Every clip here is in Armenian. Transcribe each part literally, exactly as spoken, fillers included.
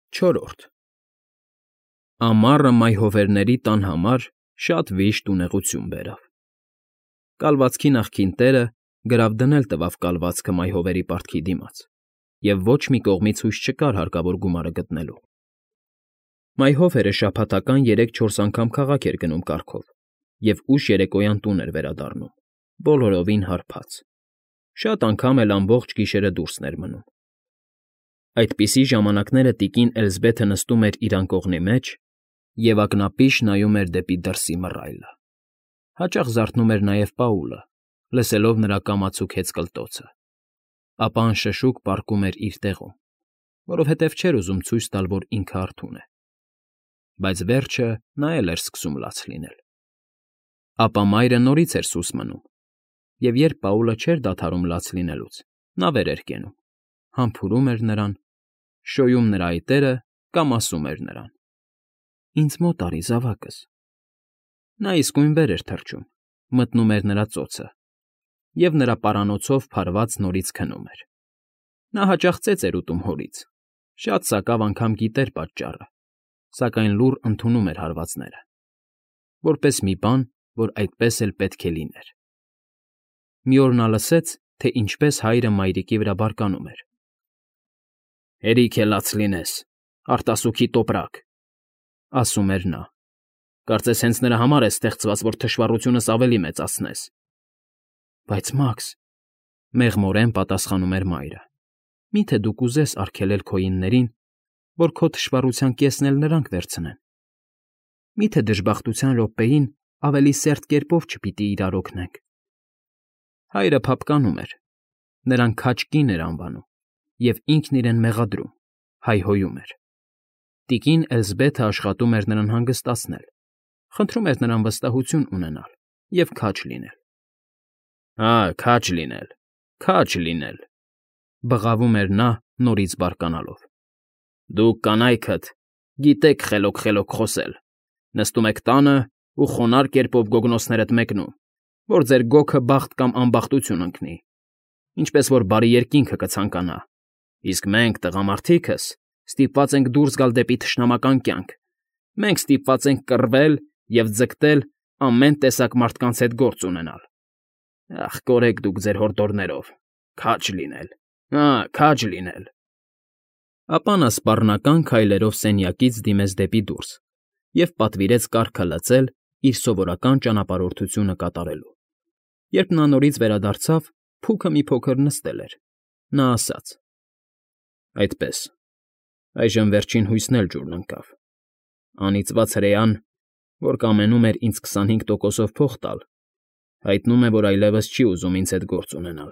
Չորրորդ Ամառը մայհովերների տան համար շատ վիշտ ունեղություն բերավ։ Կալվածքի նախկին տերը գրավ դնել տվավ կալվածքը մայհովերի պարտքի դիմաց, և ոչ մի կողմից հույս չկար հարկավոր գումարը գտնելու։ Մայհովերը շաբաթական երեք֊չորս անգամ քաղաք էր գնում կառքով և ուշ երեկոյան տուն էր վերադառնում, բոլորովին հարբած, շատ անգամ էլ ամբողջ գիշերը դուրսն էր մնում։ Այդպիսի ժամանակները տիկին Էլզբեթը նստում էր իր անկողնի մեջ և ակնապիշ նայում էր դեպի դրսի մռայլը։ Հաճախ զարթնում էր նաև Պաուլը, լսելով նրա կամացուկ հեծկլտոցը, ապա անշշուկ պառկում էր իր տեղում, որովհետև չէր ուզում ցույց տալ, որ ինքը արթուն է։ Բայց վերջը նա էլ էր սկսում լաց լինել։ Ապա մայրը նորից էր սուս մնում, և երբ Պաուլը չէր դադարում լաց լինելուց, նա վեր էր կենում, համբուրում էր նրան, շոյում նրա այտերը կամ ասում էր նրան. «Ինձ մոտ արի, զավակս»։ Նա իսկույն վեր էր թռչում, մտնում էր նրա ծոցը և նրա պարանոցով փարված նորից քնում էր։ Նա հաճախ ծեծ էր ուտում հորից, շատ սակավ անգամ գիտեր պատճառը, սակայն լուռ ընդունում էր հարվածները, որպես մի բան, որ այդպես էլ պետք է լիներ։ Մի օր նա լսեց, թե ինչպես հայրը մայրիկի վրա բարկանում էր. «Հերիք է լաց լինես, արտասուքի տոպրակ», ֊ ասում էր նա։ «Կարծես հենց նրա համար ես ստեղծված, որ թշվառությունս ավելի մեծացնես»։ «Բայց Մաքս,֊ մեղմորեն պատասխանում էր մայրը,֊ մի՞թե դու կուզես արգելել քոյիններին, որ քո թշվառության կեսն էլ նրանք վերցնեն։ Մի՞թե դժբախտության րոպեին ավելի սերտ կերպով չպիտի իրար օգնենք»։ Հայրը փափկանում էր, նրան քաջ կին էր անվանում և ինքն իրեն մեղադրում, հայհոյում էր։ Տիկին Էլզբեթը աշխատում էր նրան հանգստացնել, խնդրում էր նրան վստահություն ունենալ և քաջ լինել։ «Հա, քաջ լինել, քաջ լինել», ֊ բղավում էր նա՝ նորից բարկանալով։ «Դուք, կանայքդ, գիտեք խելոք֊խելոք խոսել, նստում եք տանը ու խոնարհ կերպով գոգնոցներդ մեկնում, որ ձեր գոգը բախտ կամ անբախտություն ընկնի, ինչպես որ բարի երկինքը կցանկանա, իսկ մենք, տղամարդիկս, ստիպված ենք դուրս գալ դեպի թշնամական կյանք, մենք ստիպված ենք կռվել և ձգտել ամեն տեսակ մարդկանց հետ գործ ունենալ։ Ախ, կորեք դուք ձեր հորդորներով, քաջ լինել, հա, քաջ լինել»։ Ապա նա սպառնական քայլերով սենյակից դիմեց դեպի դուրս և պատվիրեց կառքը լցել իր սովորական ճանապարհորդությունը կատարելու։ Երբ նա նորից վերադարձավ, փուքը մի փոքր նստել էր, նա ասաց. «Այդպես, այժմ վերջին հույսն էլ ջուրն ընկավ։ Անիծված հրեան, որ կամենում էր ինձ քսանհինգ տոկոսով փող տալ, հայտնում է, որ այլևս չի ուզում ինձ հետ գործ ունենալ։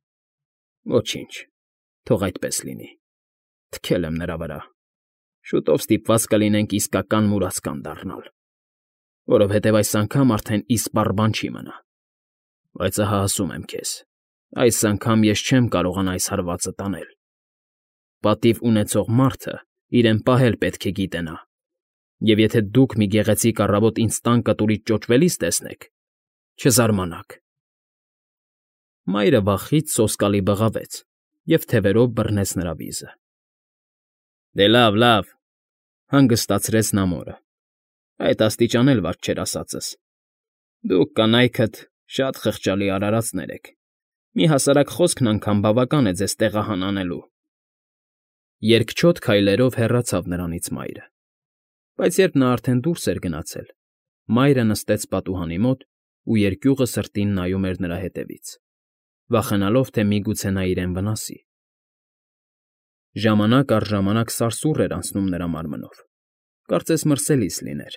Ոչինչ, թող այդպես լինի, թքել եմ նրա վրա, շուտով ստիպված կլինենք իսկական մուրացկան դառնալ, որովհետև այս անգամ արդեն իսպառ բան չի մնա։ Բայց ահա ասում եմ քեզ, այս անգամ ես չեմ կարողանա այս հարվածը տանել։ Պատիվ ունեցող մարդը իրեն պահել պետք է գիտենա, և եթե դուք մի գեղեցիկ առավոտ ինձ տան կտուրից ճոճվելիս տեսնեք, չզարմանաք»։ Մայրը վախից սոսկալի բղավեց և թևերով բռնեց նրա վիզը։ «Դե լավ, լավ,֊ հանգստացրեց նա մորը,֊ այդ աստիճան էլ վատ չէր ասածս։ Դուք, կանայքդ, շատ խղճալի արարածներ եք, մի հասարակ խոսքն անգամ բավական է ձեզ տեղահան անելու»։ Երկչոտ քայլերով հեռացավ նրանից մայրը։ Բայց երբ նա արդեն դուրս էր գնացել, մայրը նստեց պատուհանի մոտ ու երկյուղը սրտին նայում էր նրա ետևից, վախենալով, թե միգուցե նա իրեն վնասի։ Ժամանակ առ ժամանակ սարսուռ էր անցնում նրա մարմնով, կարծես մրսելիս լիներ։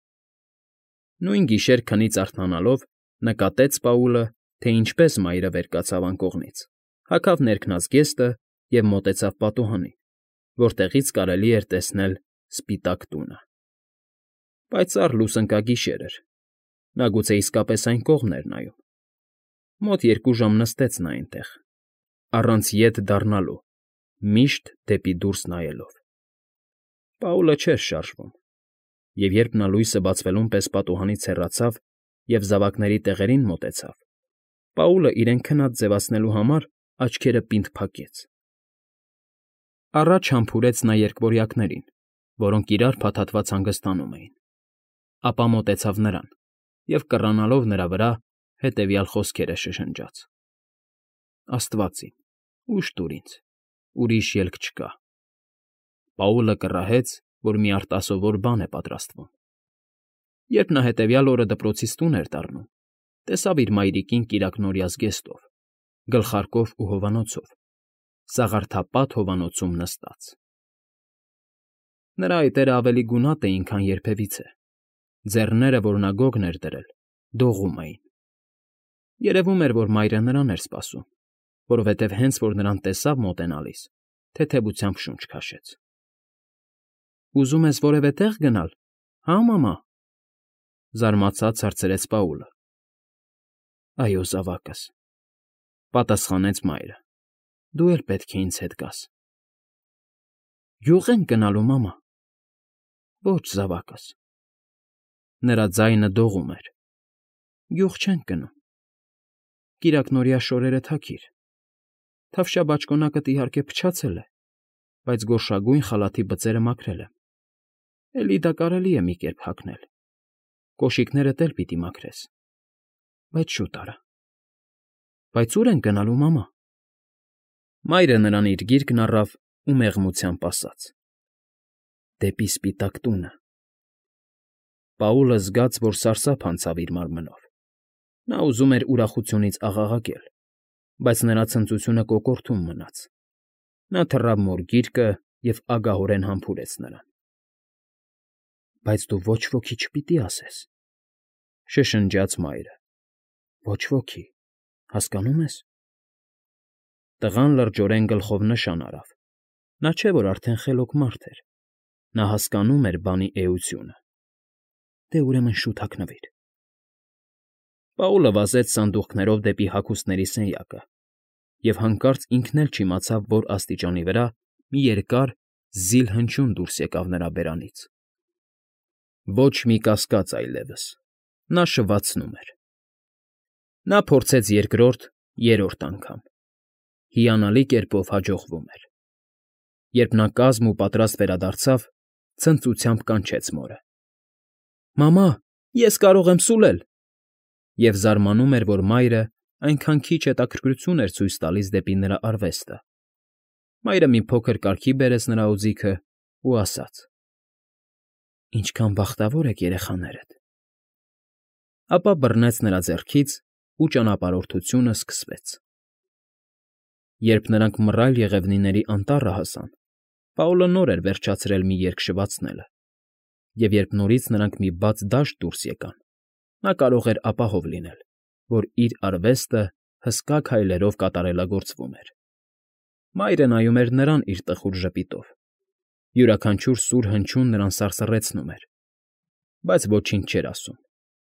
Նույն գիշեր քնից արթնանալով նկատեց Պաուլը, թե ինչպես մայրը վեր կացավ անկողնից, հագավ ներքնազգեստը և մոտեցավ պատուհանին, որտեղից կարելի էր տեսնել սպիտակ տունը։ Պայծառ լուսընկագիշեր էր, նա գուցե իսկապես այն կողմն էր նայում։ Մոտ երկու ժամ նստեց նա այնտեղ, առանց ետ դառնալու, միշտ դեպի դուրս նայելով։ Պաուլը չէր շարժվում, և երբ նա լույսը բացվելուն պես պատուհանից հեռացավ և զավակների տեղերին մոտեցավ, Պաուլը իրեն քնած ձևացնելու համար աչքերը պինդ փակեց։ Առաջ համբուրեց նա երկվորյակներին, որոնք իրար փաթաթված հանգստանում էին, ապա մոտեցավ նրան և, կռանալով նրա վրա, հետևյալ խոսքերը շշնջաց. «Աստված իմ, ուժ տուր ինձ, ուրիշ ելք չկա»։ Պաուլը կռահեց, որ մի արտասովոր բան է պատրաստվում։ Երբ նա հետևյալ օրը դպրոցից տուն էր դառնում, տեսավ իր մայրիկին կիրակնօրյա զգեստով, գլխարկով ու հովանոցով, սաղարթապատ հովանոցում նստած։ Նրա այտերը ավելի գունատ էին, քան երբևիցե, ձեռները, որ նա գոգն էր դրել, դողում էին։ Երևում էր, որ մայրը նրան էր սպասում, որովհետև հենց որ նրան տեսավ մոտենալիս, թեթևությամբ շունչ քաշեց։ «Ուզում ես որևէ տեղ գնալ, հա՞, մամա», զարմացած հարցրեց Պաուլը։ «Այո, զավակս», պատասխանեց մայրը, «դու էլ պետք է ինձ հետ գաս»։ «Գյուղ ենք գնալու, մամա»։ «Ոչ, զավակս»։ Նրա ձայնը դողում էր։ «Գյուղ չենք գնում։ Կիրակնօրյա շորերը թաքիր։ Թավշյա բաճկոնակդ, իհարկե, փչացել է, բայց գորշագույն խալաթի բծերը մաքրել եմ։ Էլի դա կարելի է մի կերպ հագնել։ Կոշիկներդ էլ պիտի մաքրես, բայց շուտ արա»։ «Բայց ո՞ւր ենք գնալու, մամա»։ Մայրը նրան իր գիրկն առավ ու մեղմությամբ ասաց. «Դեպի սպիտակ տունը»։ Պաուլը զգաց, որ սարսափ անցավ իր մարմնով։ Նա ուզում էր ուրախությունից աղաղակել, բայց նրա ցնծությունը կոկորդում մնաց։ Նա թռավ մոր գիրկը և ագահորեն համբուրեց նրան։ «Բայց դու ոչ ոքի չպիտի ասես», շշնջաց մայրը։ «Ոչ ոքի, հասկանո՞ւմ ես»։ Տղան լրջորեն գլխով նշան արավ։ Նա չէ, որ արդեն խելոք մարդ էր։ Նա հասկանում էր բանի էությունը։ «Դե ուրեմն շուտ հագնվիր»։ Պաուլը վազեց սանդուղքներով դեպի հագուստների սենյակը և հանկարծ ինքն էլ չիմացավ որ աստիճանի վրա մի երկար, զիլ հնչյուն դուրս եկավ նրա բերանից։ Ոչ մի կասկած այլևս, նա շվացնում էր։ Նա փորձեց երկրորդ, երրորդ անգամ։ Հիանալի կերպով հաջողվում էր։ Երբ նա կազմ ու պատրաստ վերադարձավ, ցնծությամբ կանչեց մորը. «Մամա, ես կարող եմ սուլել»։ Եվ զարմանում էր, որ մայրը այնքան քիչ հետաքրքրություն էր ցույց տալիս դեպի նրա արվեստը։ Մայրը մի փոքր կարգի բերեց նրա օձիքը ու ասաց. «Ինչքան բախտավոր եք, երեխաներդ»։ Ապա բռնեց նրա ձեռքից, ու ճանապարհորդությունը սկսվեց։ Երբ նրանք մռայլ եղևնիների անտառը հասան, Պաուլը նոր էր վերջացրել մի երգ շվացնելը, և երբ նորից նրանք մի բաց դաշտ դուրս եկան, նա կարող էր ապահով լինել, որ իր արվեստը հսկա քայլերով կատարելագործվում էր։ Մայրը նայում էր նրան իր տխուր ժպիտով։ Յուրաքանչյուր սուր հնչյուն նրան սարսռեցնում էր, բայց ոչինչ չէր ասում։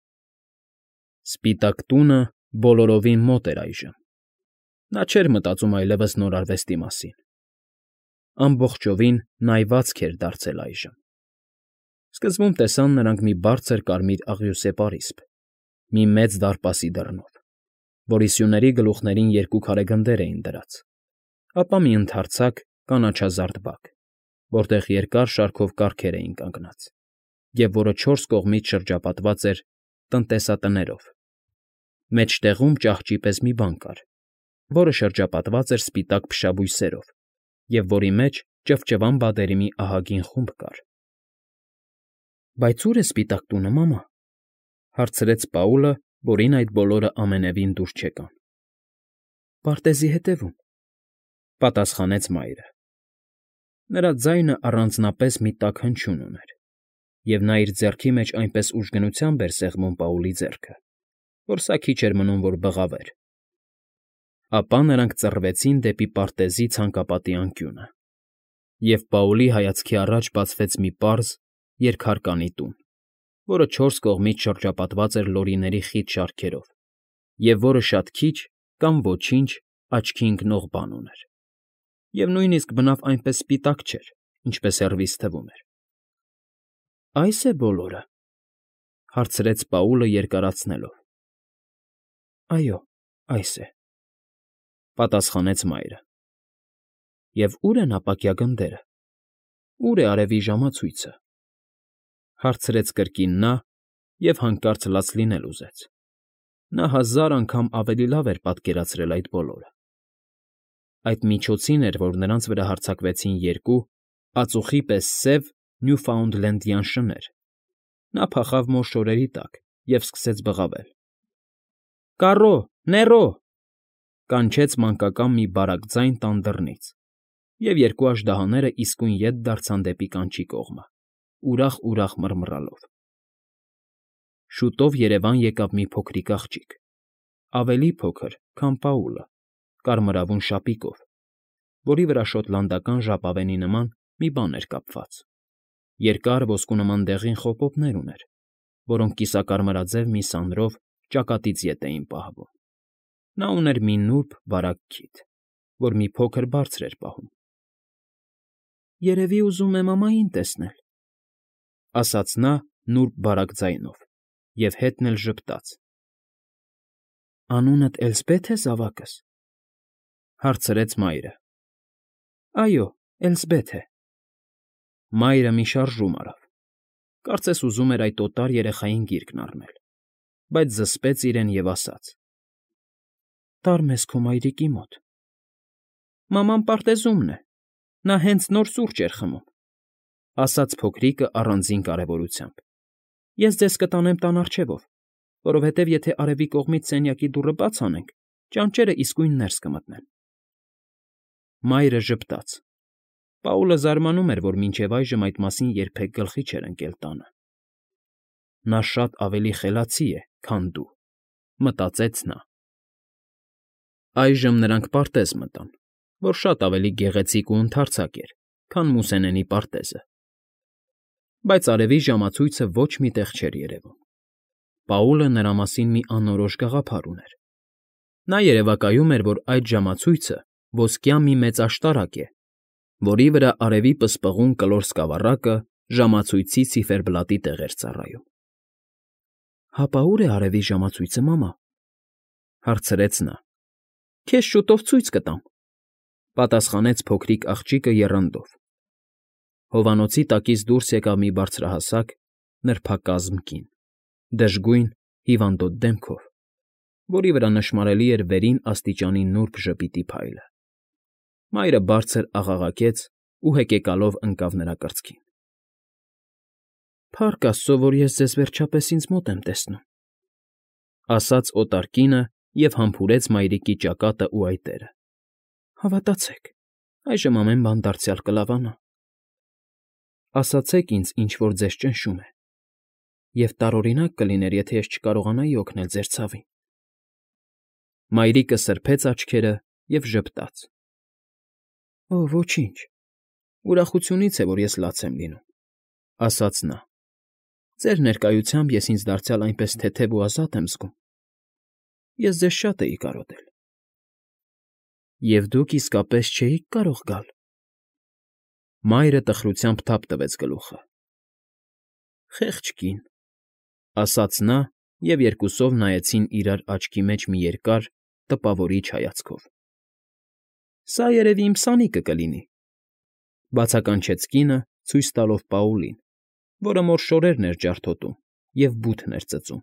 Սպիտակ տունը բոլորովին մոտ էր այժմ։ Նա չէր մտածում այլևս նոր արվեստի մասին։ Ամբողջովին նայվածք էր դարձել այժմ։ Սկզբում տեսան նրանք մի բարձր կարմիր աղյուսե պարիսպ, մի մեծ դարպասի դռնով, որի սյուների գլուխներին երկու քարե գնդեր էին դրած, ապա մի ընդարձակ կանաչազարդ բակ, որտեղ երկար շարքով կառքեր էին կանգնած, և որը չորս կողմից շրջապատված էր տնտեսատներով։ Մեջտեղում ճահճի պես մի բան կար, որը շրջապատված էր սպիտակ փշաբույսերով և որի մեջ ճվճվան բադերի մի ահագին խումբ կար։ «Բայց ո՞ւր է սպիտակ տունը, մամա», հարցրեց Պաուլը, որին այդ բոլորը ամենևին դուր չեկան։ «Պարտեզի հետևում», պատասխանեց մայրը։ Նրա ձայնը առանձնապես մի տաք հնչյուն ուներ, և նա իր ձեռքի մեջ այնպես ուժգնությամբ էր սեղմում Պաուլի ձեռքը, որ սա քիչ էր մնում, որ բղավեր։ Ապա նրանք ծռվեցին դեպի պարտեզի ցանկապատի անկյունը, և Պաուլի հայացքի առաջ բացվեց մի պարզ, երկհարկանի տուն, որը չորս կողմից շրջապատված էր լորիների խիտ շարքերով, և որը շատ քիչ կամ ոչինչ աչքի ընկնող բան ուներ, և նույնիսկ բնավ այնպես սպիտակ չէր, ինչպես հեռվից թվում էր։ «Ա՞յս է բոլորը», հարցրեց Պաուլը երկարացնելով։ «Այո, այս է», պատասխանեց մայրը։ «Եվ ո՞ւր են ապակյա գնդերը»։ Ո՞ւր է արևի ժամացույցը,֊ հարցրեց կրկին նա և հանկարծ լաց լինել ուզեց. նա հազար անգամ ավելի լավ էր պատկերացրել այդ բոլորը… Այդ միջոցին էր, որ նրանց վրա հարձակվեցին երկու, ածուխի պես սև նյուֆաունդլենդյան շներ, նա փախավ մոր շորերի տակ և սկսեց բղավել։ «Կառո՜, նեռո՜», կանչեց մանկական մի բարակ ձայն տան դռնից, և երկու աժդահաները իսկույն ետ դարձան դեպի կանչի կողմը, ուրախ֊ուրախ մռմռալով։ Շուտով երևան եկավ մի փոքրիկ աղջիկ, ավելի փոքր, քան Պաուլը, կարմրավուն շապիկով, որի վրա շոտլանդական ժապավենի նման մի բան էր կապված, երկար ոսկունման դեղին խոպոպներ ուներ, որոնք կիսակարմրաձև մի սանրով ճակատից ետ էին պահվում։ Նա ուներ մի նուրբ, բարակ քիթ, որ մի փոքր բարձր էր պահում։ «Երևի ուզում է մամային տեսնել,֊ ասաց նա նուրբ բարակ ձայնով և հետն էլ ժպտաց։ «Անունդ Էլսպե՞թ է, զավակս,֊ հարցրեց մայրը։ «Այո, Էլսբեթ է,֊ Մայրը մի շարժում արավ, կարծես ուզում էր այդ օտար երեխային գիրկն առնել, բայց զսպեց իրեն և ասաց. «Տար մեզ քո մայրիկի մոտ»։ «Մաման պարտեզումն է, նա հենց նոր սուրճ էր խմում,֊ ասաց փոքրիկը առանձին կարևորությամբ։ «Ես ձեզ կտանեմ տան առջևով, որովհետև եթե արևի կողմից սենյակի դուռը բաց անենք, ճանճերը իսկույն ներս կմտնեն»։ Մայրը ժպտաց։ Պաուլը զարմանում էր, որ մինչև այժմ այդ մասին երբեք գլխի չէր ընկել տանը։ «Նա շատ ավելի խելացի է, քան դու,֊ մտածեց նա։ Այժմ նրանք պարտեզ մտան, որ շատ ավելի գեղեցիկ ու ընդարձակ էր, քան մուսենենի պարտեզը, բայց արևի ժամացույցը ոչ մի տեղ չէր երևում։ Պաուլը նրա մասին մի անորոշ գաղափար ուներ։ Նա երևակայում էր, որ այդ ժամացույցը ոսկյա մի մեծ աշտարակ է, որի վրա արևի պսպղուն կլոր սկավառակը ժամացույցի ցիֆերբլատի տեղ էր ծառայում։ «Հապա ո՞ւր է արևի ժամացույցը, մամա,֊ հարցրեց նա։ «Քեզ շուտով ցույց կտամ,֊ պատասխանեց փոքրիկ աղջիկը եռանդով։ Հովանոցի տակից դուրս եկավ մի բարձրահասակ, նրբակազմ կին, դժգույն, հիվանդոտ դեմքով, որի վրա նշմարելի էր վերին աստիճանի նուրբ ժպիտի փայլը։ Մայրը բարձր աղաղակեց ու հեկեկալով ընկավ նրա կրծքին։ «Փառք աստծո, որ ես ձեզ վերջապես ինձ մոտ եմ տեսնում,֊ ասաց օտար կինը և համբուրեց մայրիկի ճակատն ու այտերը։֊ Հավատացեք, այժմ ամեն բան դարձյալ կլավանա։ Ասացեք ինձ, ինչ որ ձեզ ճնշում է, և տարօրինակ կլիներ, եթե ես չկարողանայի օգնել ձեր ցավին»։ Մայրիկը սրբեց աչքերը և ժպտաց։ «Օ, ոչինչ, ուրախությունից է, որ ես լաց եմ լինում,֊ ասաց նա։ Ձեր ներկայությամբ ես ինձ դարձյալ այնպես թեթև ու ազատ եմ զգում։ Ես ձեզ շատ էի կարոտել։ Եվ դուք իսկապես չէի՞ք կարող գալ։ Մայրը տխրությամբ թափ տվեց գլուխը։ «Խեղճ կին,֊ ասաց նա, և երկուսով նայեցին իրար աչքի մեջ մի երկար, տպավորիչ հայացքով։ Սա երևի իմ սանիկը կլինի,֊ բացականչեց կինը, ցույց տալով Պաուլին, որը մոր շորերն էր ջարդոտում և բութն էր ծծում։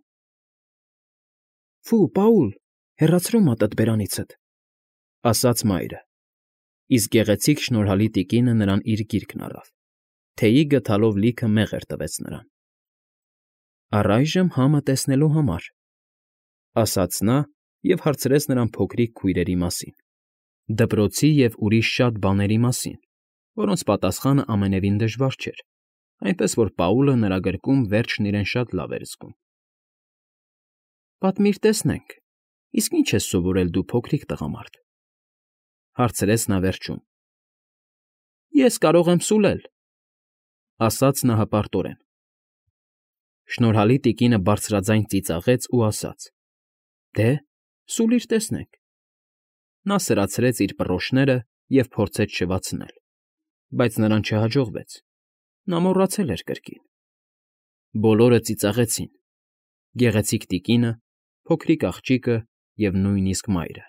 «Ֆու, Պաուլ, հեռացրու մատդ բերանիցդ,֊ ասաց մայրը, իսկ գեղեցիկ շնորհալի տիկինը նրան իր գիրկն առավ, թեյի գդալով լիքը մեղր տվեց նրան։ Առայժմ համը տեսնելու համար,֊ ասաց նա և հարցրեց նրան փոքրիկ քույրերի մասին, դպրոցի և ուրիշ շատ բաների մասին, որոնց պատասխանը ամենևին դժվար չէր, այնպես որ Պաուլը նրա գրկում վերջն իրեն շատ լավ էր զգում։ «Պատմիր, տեսնենք, իսկ ի՞նչ ես սովորել դու, փոքրիկ տղամարդ,֊ հարցրեց նա վերջում։ «Ես կարող եմ սուլել,֊ ասաց նա հպարտորեն։ Շնորհալի տիկինը բարձրաձայն ծիծաղեց ու ասաց. «Դե, սուլիր, տեսնենք»։ Նա սրացրեց իր պռոշները և փորձեց շվացնել, բայց նրան չհաջողվեց, նա մոռացել էր կրկին։ Բոլորը ծիծաղեցին՝ գեղեցիկ տիկինը, փոքրիկ աղջիկը և նույնիսկ մայրը։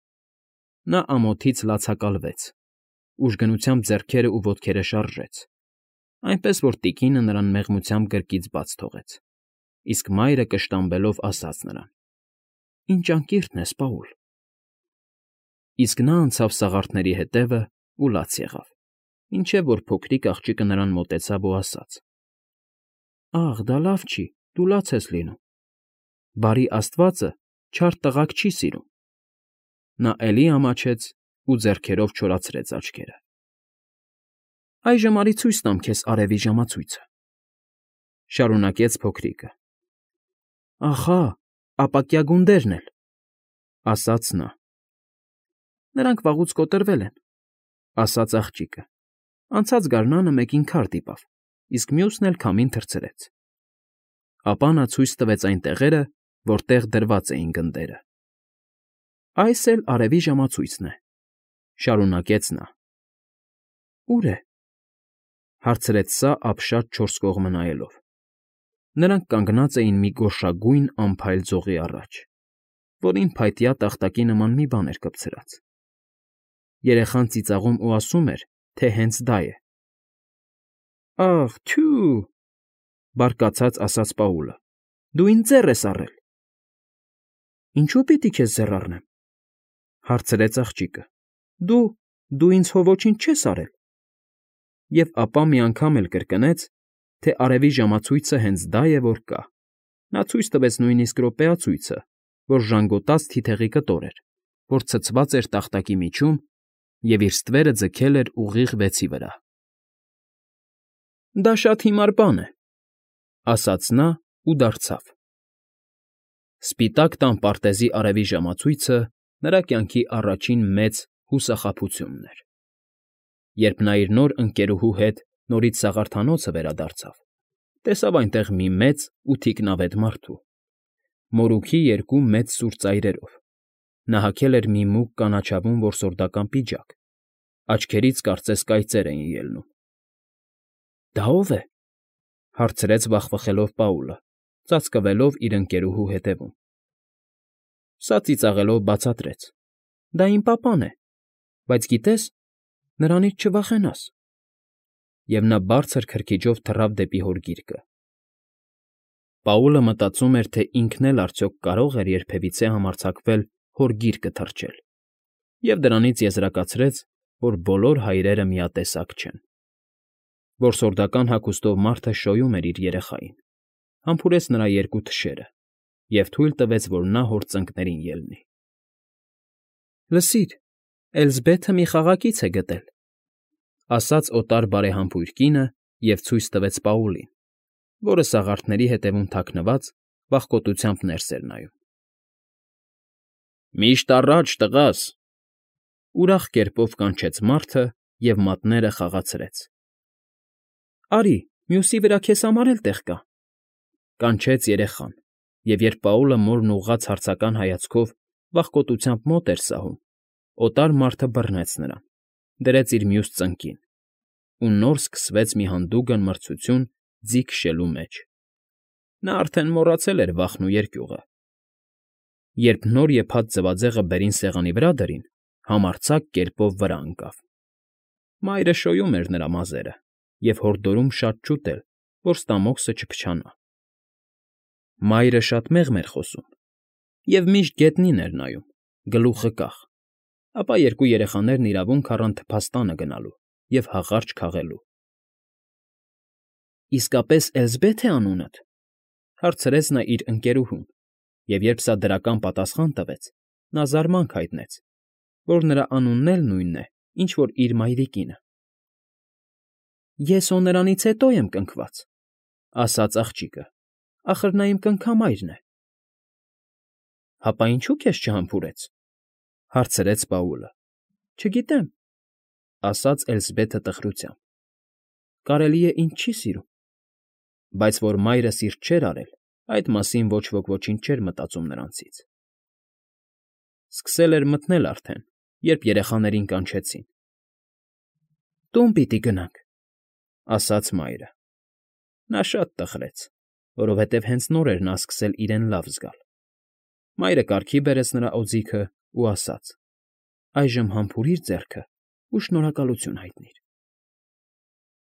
Նա ամոթից լացակալվեց, ուժգնությամբ ձեռքերն ու ոտքերը շարժեց այնպես որ տիկինը նրան մեղմությամբ գրկից բաց թողեց, իսկ մայրը կշտամբելով ասաց նրան. «Ինչ անկիրնն ես, Պաուլ»։ Իսկ նա անցավ սաղարթների ետևը ու լաց եղավ, մինչև որ փոքրիկ աղջիկը նրան մոտեցավ ու ասաց. «Ախ, դա լավ չի, դու լաց ես լինում, բարի աստվածը չար տղաք չի սիրում»։ Նա էլի ամաչեց ու ձեռքերով չորացրեց աչքերը։ «Այժմ արի ցույց տամ քեզ արևի ժամացույցը,֊ շարունակեց փոքրիկը։ «Ախա, ապակյա գունդերն էլ,֊ ասաց նա։ «Նրանք վաղուց կոտրվել են,֊ ասաց աղջիկը։ Անցած գարնանը մեկին քար դիպավ, իսկ մյուսն էլ քամին թռցրեց»։ Ապա նա ցույց տվեց այն տեղերը, որտեղ դրված էին գնդերը։ «Այս էլ արևի ժամացույցն է,֊ շարունակեց նա։ «Ո՞ւր է,֊ հարցրեց սա ապշած չորս կողմը նայելով։ Նրանք կանգնած էին մի գորշագույն անփայլ ձողի առաջ, որին փայտյա տախտակի նման մի բան էր կպցրած։ Երեխան ծիծաղում ու ասում էր, թե հենց դա է։ «Ախ, թյո՛ւ,֊ բարկացած ասաց Պաուլը,֊ դու ինձ ձեռ ես առել»։ «Ինչո՞ւ պիտի քեզ ձեռ առնեմ,֊ հարցրեց աղջիկը։ «Դու… դու ինձ հո ոչինչ չես արել»։ Եվ ապա մի անգամ էլ կրկնեց, թե արևի ժամացույցը հենց դա է, որ կա։ Նա ցույց տվեց նույնիսկ րոպեացույցը, որ ժանգոտած թիթեղի կտոր էր, որ ցցված էր տախտակի միջում և իր ստվերը ձգել էր ուղիղ վեցի վրա։ «Դա շատ հիմար բան է,֊ ասաց նա ու դարձավ։ Սպիտակ տան պարտեզի արևի ժամացույցը նրա կյանքի առաջին մեծ հուսախաբությունն էր։ Երբ նա իր նոր ընկերուհու հետ նորից սաղարթանոցը վերադարձավ, տեսավ այնտեղ մի մեծ ու թիկնավետ մարդու, մորուքի երկու մեծ սուր ծայրերով։ Նա հագել էր մի մուգ կանաչավուն որսորդական պիջակ, աչքերից կարծես կայծեր էին ելնում։ «Դա ո՞վ է,֊ հարցրեց վախվխելով Պաուլը, ծածկվելով իր ընկերուհու ետևում։ Սա ծիծաղելով բացատրեց. «Դա իմ պապան է, բայց գիտես, նրանից չվախենաս»։ Եվ նա բարձր քրքիջով թռավ դեպի հոր գիրկը։ Պաուլը մտածում էր, թե ինքն էլ արդյոք կարո՞ղ էր երբևիցե համարձակվել հոր գիրկը թռչել, և դրանից եզրակացրեց, որ բոլոր հայրերը միատեսակ չեն։ Որսորդական հագուստով մարդը շոյում էր իր երեխային, համբուրեց նրա երկու թշերը և թույլ տվեց, որ նա հոր ծնկներին ելնի։ «Լսիր, Էլզբեթը մի խաղակից է գտել,֊ ասաց օտար բարեհամբույր կինը և ցույց տվեց Պաուլին, որը սաղարթների ետևում թաքնված վախկոտությամբ ներս էր նայում։ «Միշտ առաջ, տղաս,֊ ուրախ կերպով կանչեց մարդը և մատները խաղացրեց։ «Արի, մյուսի վրա քեզ համար էլ տեղ կա,֊ կանչեց երեխան, և երբ Պաուլը մորն ուղղած հարցական հայացքով վախկոտությամբ մոտ էր սահում, օտար մարդը բռնեց նրան, դրեց իր մյուս ծնկին, ու նոր սկսվեց մի հանդուգն մրցություն ձի քշելու մեջ։ Նա արդեն մոռացել էր վախն ու երկյուղը։ Երբ նոր եփած ձվածեղը վերին սեղանի վրա դրին, համարձակ կերպով վրա ընկավ։ Մայրը շոյում էր նրա մազերը և հորդորում շատ չուտել, որ ստամոքսը չփչանա։ Մայրը շատ մեղմ էր խոսում և միշտ գետնին էր նայում, գլուխը կախ, ապա երկու երեխաներն իրավունք առան թփաստանը գնալու և հաղարջ քաղելու։ «Իսկապես Էլզբե՞թ է անունդ,֊ հարցրեց նա իր ընկերուհուն, և երբ սա դրական պատասխան տվեց, նա զարմանք հայտնեց, որ նրա անունն էլ նույնն է, ինչ որ իր մայրիկինը։ «Ես հո նրանից հետո եմ կնքված,֊ ասաց աղջիկը,֊ ախր նա իմ կնքամայրն է»։ «Հապա ինչո՞ւ քեզ չհամբուրեց,֊ հարցրեց Պաուլը։ «Չգիտեմ,֊ ասաց Էլզբեթը տխրությամբ։ Կարելի է ինձ չի սիրում։ Բայց որ մայրը սիրտ չէր արել, այդ մասին ոչ ոք ոչինչ չէր մտածում նրանցից»։ Սկսել էր մթնել արդեն, երբ երեխաներին կանչեցին։ «Տուն պիտի գնանք,֊ ասաց մայրը։ Նա շատ տխրեց, որովհետև հենց նոր էր նա սկսել իրեն լավ զգալ։ Մայրը կարգի բերեց նրա օձիքն ու ասաց. «Այժմ համբուրիր ձեռքը ու շնորհակալություն հայտնիր»։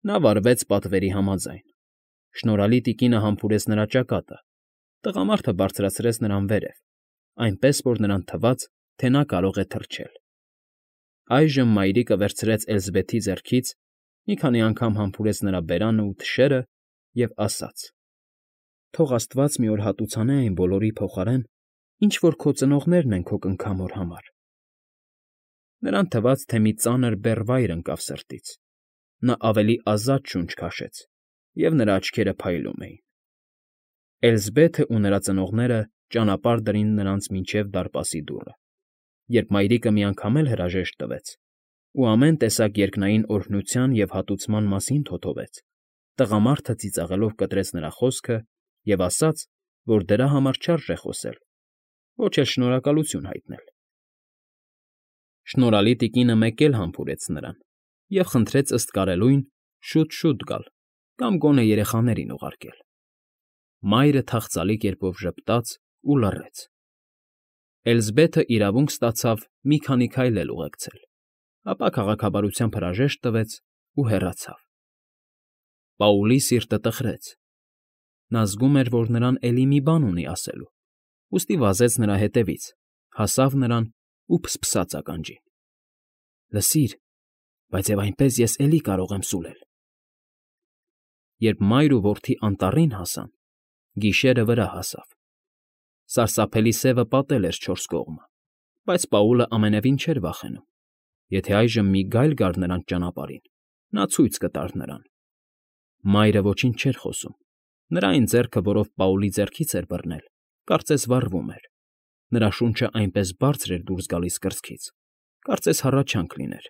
Նա վարվեց պատվերի համաձայն։ Շնորհալի տիկինը համբուրեց նրա ճակատը, տղամարդը բարձրացրեց նրան վերև, այնպես որ նրան թվաց, թե նա կարող է թռչել։ Այժմ մայրիկը վերցրեց Էլզբեթի ձեռքից, մի քանի անգամ համբուրեց նրա բերանն ու թշերը և ասաց. «Թող աստված մի օր հատուցանե այն բոլորի փոխարեն, ինչ որ քո ծնողներն են քո կնքամոր համար»։ Նրան թվաց, թե մի ծանր բեռ վայր ընկավ սրտից։ Նա ավելի ազատ շունչ քաշեց, և նրա աչքերը փայլում էին։ Էլզբեթն ու նրա ծնողները ճանապարհ դրին նրանց մինչև դարպասի դուռը, երբ մայրիկը միանգամ էլ հրաժեշտ տվեց ու ամեն տեսակ երկնային օրհնության և հատուցման մասին թոթովեց, տղամարդը ծիծաղելով կտրեց նրա խոսքը և ասաց, որ դրա համար չարժե խոսել, ոչ էլ շնորհակալություն հայտնել։ Շնորհալի տիկինը մեկ էլ համբուրեց նրան և խնդրեց ըստ կարելույն շուտ֊շուտ գալ կամ գոնե երեխաներին ուղարկել։ Մայրը թախծալի կերպով ժպտաց ու լռեց։ Էլզբեթն իրավունք ստացավ մի քանի քայլ էլ ուղեկցել, ապա քաղաքաբարությամբ հրաժեշտ տվեց ու հեռացավ։ Պաուլի սիրտը տխրեց։ Նա զգում էր, որ նրան էլի մի բան ունի ասելու, ուստի վազեց նրա հետևից, հասավ նրան ու փսփսաց ականջին. «Լսիր, բայց և այնպես ես էլի կարող եմ սուլել»։ Երբ մայր ու որդի անտառին հասան, գիշերը վրա հասավ։ Սարսափելի սևը պատել էր չորս կողմը, բայց Պաուլը ամենևին չէր վախենում. եթե այժմ մի գայլ գար նրանց ճանապարհին, նա ցույց կտար նրան։ Մայրը ոչինչ չէր խոսում, նրա այն ձեռքը, որով Պաուլի ձեռքից էր բռնել, կարծես վառվում էր, նրա շունչը այնպես բարձր էր դուրս գալիս կրծքից, կարծես հառաչանք լիներ։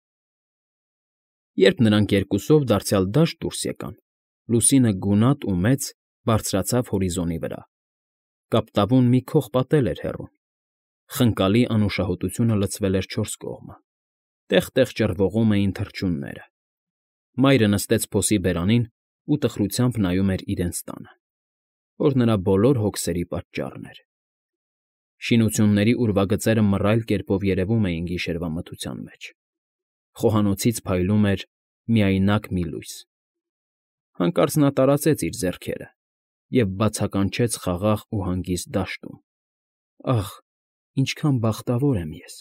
Երբ նրանք երկուսով դարձյալ դաշտ դուրս եկան, լուսինը գունատ ու մեծ բարձրացավ հորիզոնի վրա, կապտավուն մի քող պատել էր հեռուն, խնկալի անուշահոտությունը լցվել էր չորս կողմը, տեղ֊տեղ ճռվողում էին թռչունները։ Մայրը նստեց փոսի բերանին ու տխրությամբ նայում էր իրենց տանը, որ նրա բոլոր հոգսերի պատճառն էր։ Շինությունների ուրվագծերը մռայլ կերպով երևում էին գիշերվա մթության մեջ։ Խոհանոցից փայլում էր միայնակ մի լույս։ Հանկարծ նա տարածեց իր ձեռքերը և բացականչեց խաղաղ ու հանգիստ դաշտում. «Ախ, ինչքան բախտավոր եմ ես»։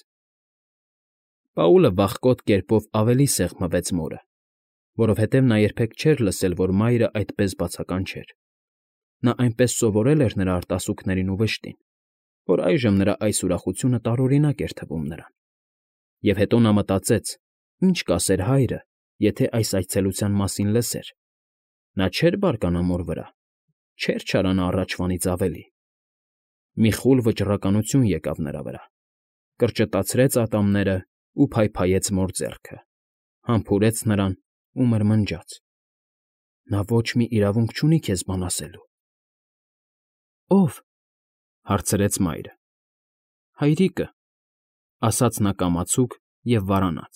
Պաուլը վախկոտ կերպով ավելի սեղմվեց մորը, որովհետև նա երբեք չէր լսել, որ մայրը այդպես բացականչեր։ Նա այնպես սովորել էր նրա արտասուքներին ու վշտին, որ այժմ նրա այս ուրախությունը տարօրինակ էր թվում նրան։ Եվ հետո նա մտածեց. ինչ կասեր հայրը, եթե այս այցելության մասին լսեր։ Նա չէր բարկանա մոր վրա, չէր չարանա առաջվանից ավելի։ Մի խուլ վճռականություն եկավ նրա վրա, կրճտացրեց ատամները ու փայփայեց մոր ձեռքը, համբուրեց նրան ու մրմնջաց. «Նա ոչ մի իրավունք չունի քեզ բան ասելու»։ «Ո՞վ»։ հարցրեց մայրը։ «Հայրիկը», ասաց նա կամացուկ և վարանաց։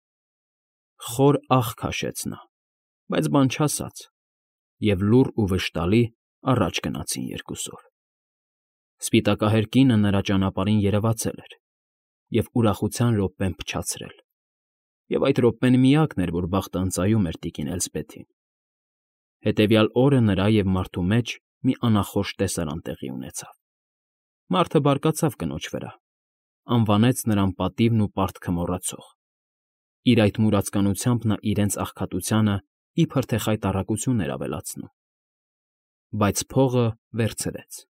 Խոր ահ քաշեց նա, բայց բան չասաց, և լուռ ու վշտալի առաջ գնացին երկուսով։ Սպիտակահեր կինը նրա ճանապարհին երևացել էր և ուրախության րոպեն փչացրել, և այդ րոպեն միակն էր, որ բախտը ընծայում էր տիկին Էլզբեթին։ Հետևյալ օրը նրա և մարդու մեջ մի անախորժ տեսարան տեղի ունեցավ։ Մարդը բարկացավ կնոջ վրա, անվանեց նրան պատիվն ու պարտքը մոռացող։ Իր այդ մուրացկանությամբ նա իրենց աղքատությանը իբր թե խայտառակություն էր ավելացնում։ Բայց փողը վերցրեց։